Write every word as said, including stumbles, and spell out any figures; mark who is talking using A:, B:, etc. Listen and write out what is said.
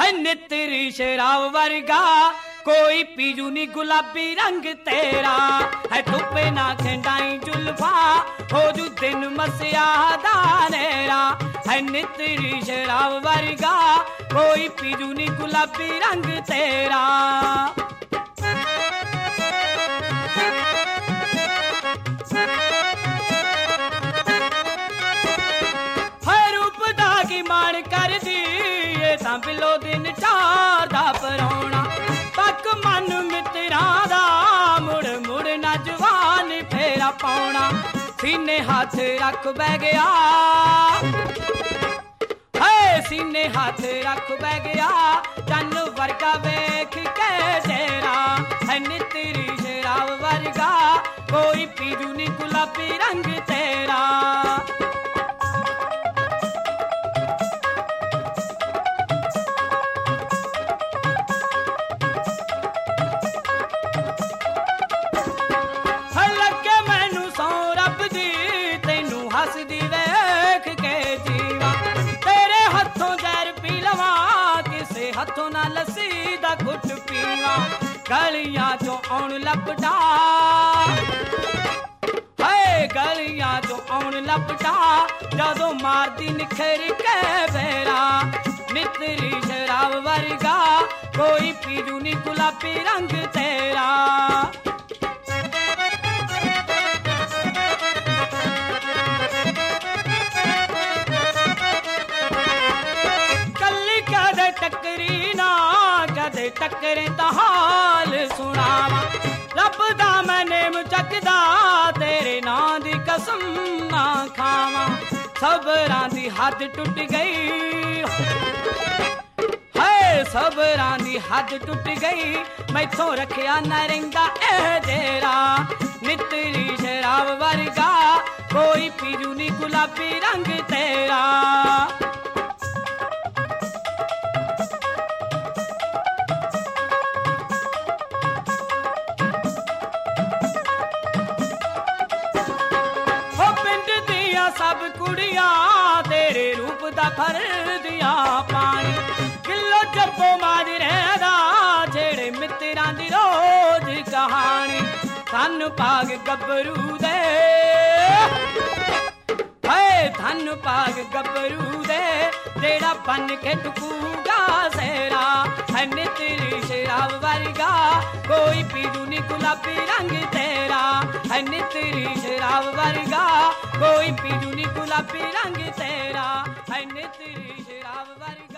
A: है नितरी शराब वर्गा कोई पीजू नी गुलाबी रंग तेरा है धुप्पे ना खंडाई जुल्फा हो जू दिन मसिया दा नेरा है नितरी शराब वर्गा कोई पीजू नी गुलाबी रंग तेरा मान कर दी ये तां बिलो दिन चार दा परोना पक मन मित्रा दा मुड़ मुड़ ना जवान फेरा पाउना सीने हाथ रख बह गया है सीने हाथ रख बह गया चन वर्गा वेख के तेरा है नितरी शराब वर्गा कोई पीजू नी गुलाबी रंग तेरा हसदी वेख के जीवा तेरे हथों जहर पी लवा किसे हथों ना लस्सी दा घुट पीवा गलियां चो आउण लपटा है गलियां चो आउण लपटा जदों मारदी निखर के बेरा नितरी शराब वर्गा कोई पीजू नी गुलाबी रंग तेरा टकरी ना कदे टकरे ता हाल सुनावा लभदा मैं नेम चकदा तेरे नां दी कसम ना खावा सबरां दी हद टुट गई है सबरां दी हद टुट गई मैथों रखिया ना रहिंदा ए जेरा नितरी शराब वर्गा कोई पीजू नी गुलाबी रंग तेरा सब कुड़ियां तेरे रूप दा भर दिया पानी किलो जब्बो मारी रहदा जेड़े मित्तरां दी रोज कहानी धन भाग गबरू दे है धन भाग गबरू दे जेड़ा बन के टकूगा सेरा है नितरी शराब वर्गा कोई पीजू नी गुलाबी रंग तेरा है नितरी शराब वर्गा कोई पीजू नी गुलाबी रंग तेरा है नितरी शराब वर्गा